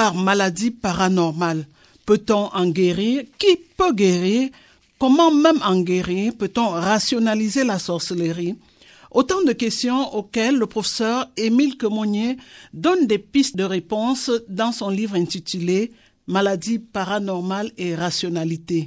par maladie paranormale. Peut-on en guérir? Qui peut guérir? Comment même en guérir? Peut-on rationaliser la sorcellerie? Autant de questions auxquelles le professeur Émile Quemonnier donne des pistes de réponse dans son livre intitulé « Maladie paranormale et rationalité ».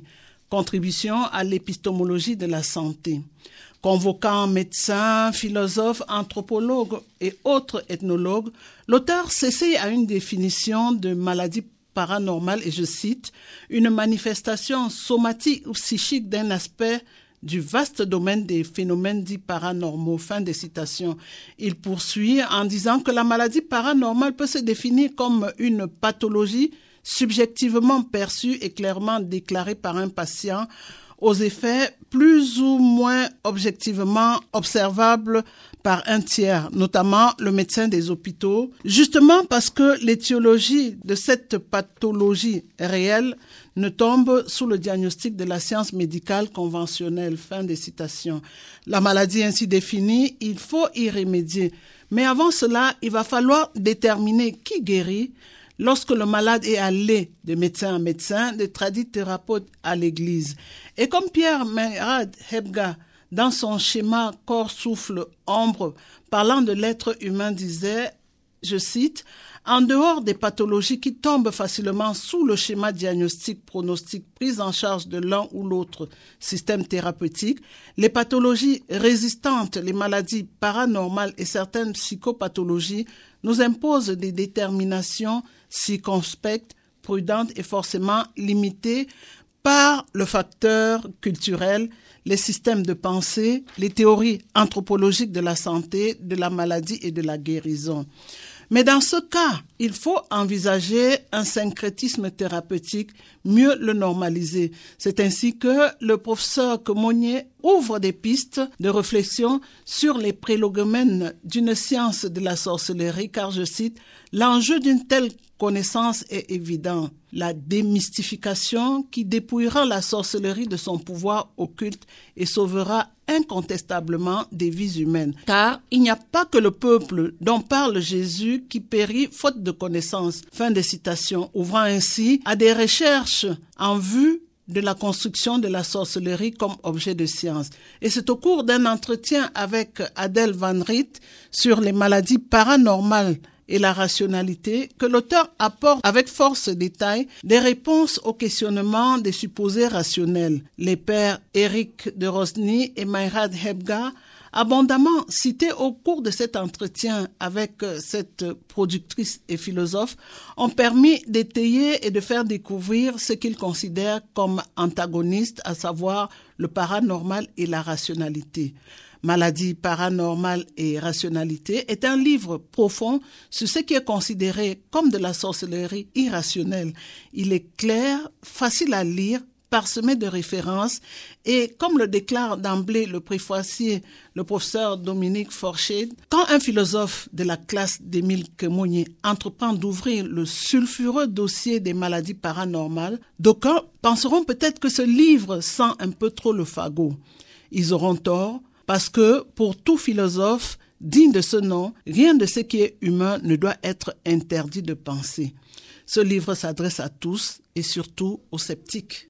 Contribution à l'épistémologie de la santé. Convoquant médecins, philosophes, anthropologues et autres ethnologues, l'auteur s'essaye à une définition de maladie paranormale et je cite « une manifestation somatique ou psychique d'un aspect du vaste domaine des phénomènes dits paranormaux ». Fin de citation. Il poursuit en disant que la maladie paranormale peut se définir comme une pathologie subjectivement perçue et clairement déclarée par un patient aux effets plus ou moins objectivement observables par un tiers, notamment le médecin des hôpitaux, justement parce que l'étiologie de cette pathologie réelle ne tombe sous le diagnostic de la science médicale conventionnelle. Fin de citation. La maladie ainsi définie, il faut y remédier. Mais avant cela, il va falloir déterminer qui guérit. Lorsque le malade est allé de médecin en médecin, de tradithérapeute à l'église. Et comme Pierre Meinrad Hebga, dans son schéma corps, souffle, ombre, parlant de l'être humain, disait, je cite, « En dehors des pathologies qui tombent facilement sous le schéma diagnostic, pronostic, prise en charge de l'un ou l'autre système thérapeutique, les pathologies résistantes, les maladies paranormales et certaines psychopathologies nous imposent des déterminations circonspectes, prudentes et forcément limitées par le facteur culturel, les systèmes de pensée, les théories anthropologiques de la santé, de la maladie et de la guérison. Mais dans ce cas, il faut envisager un syncrétisme thérapeutique, mieux le normaliser. C'est ainsi que le professeur Quemonnier ouvre des pistes de réflexion sur les prélogomènes d'une science de la sorcellerie, car, je cite, « l'enjeu d'une telle connaissance est évident. La démystification qui dépouillera la sorcellerie de son pouvoir occulte et sauvera incontestablement des vies humaines. Car il n'y a pas que le peuple dont parle Jésus qui périt faute de connaissance. » Fin de citation, ouvrant ainsi à des recherches en vue de la construction de la sorcellerie comme objet de science. Et c'est au cours d'un entretien avec Adèle Van Riet sur les maladies paranormales et la rationalité que l'auteur apporte avec force et détail des réponses aux questionnements des supposés rationnels. Les pères Éric de Rosny et Meinrad Hebga, abondamment cités au cours de cet entretien avec cette productrice et philosophe, ont permis d'étayer et de faire découvrir ce qu'ils considèrent comme antagonistes, à savoir le paranormal et la rationalité. Maladie paranormale et rationalité est un livre profond sur ce qui est considéré comme de la sorcellerie irrationnelle. Il est clair, facile à lire, parsemé de références et, comme le déclare d'emblée le préfacier, le professeur Dominique Forchet, quand un philosophe de la classe d'Émile Quemonnier entreprend d'ouvrir le sulfureux dossier des maladies paranormales, d'aucuns penseront peut-être que ce livre sent un peu trop le fagot. Ils auront tort, parce que pour tout philosophe digne de ce nom, rien de ce qui est humain ne doit être interdit de penser. Ce livre s'adresse à tous et surtout aux sceptiques.